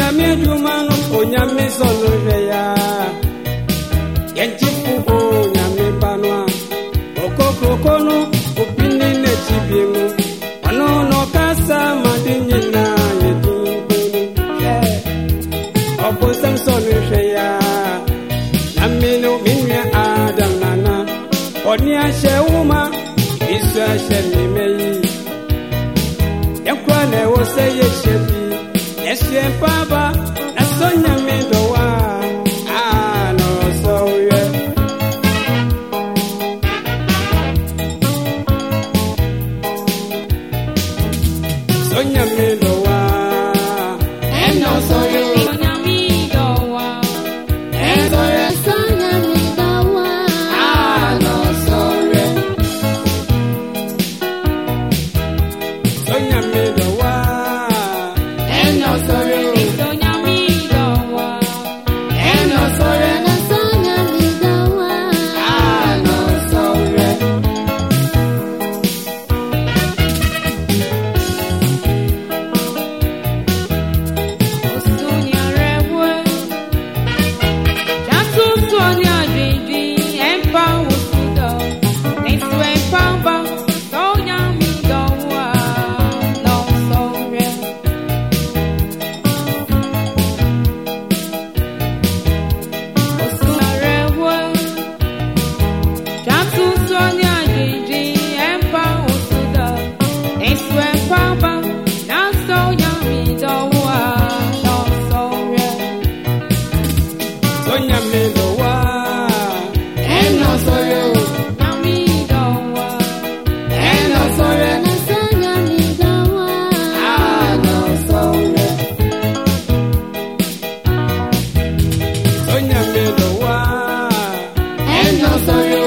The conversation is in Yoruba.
Nyame jumano o nyame solo veya Yenchifu o nyame banwa Okokono opini ne chibimu Ono no kasa madinyina yedinkwenu Opo sam solo veya Namino minwe adam nana Oni ashe uma Isu ashe nimeyi Yankwane wo se yeshebi Yeshe paba na sonya medowa no soye Sonya medowa no soye Sonya medowa Sonya medowa no soye Sonya medowa no soye Sonya medowa no soye Sonya medowa no soye Sonya rewe Jasu Sonya didi empa usudo Nesu empa ba Sonya medowa no soye Sonya rewe Jasu Sonya didi empa usudo Nesu empa ba na Sonya medowa no soye Sonya medowa no soye Medowa no soye Sonya medowa no soye Sonya medowa no soye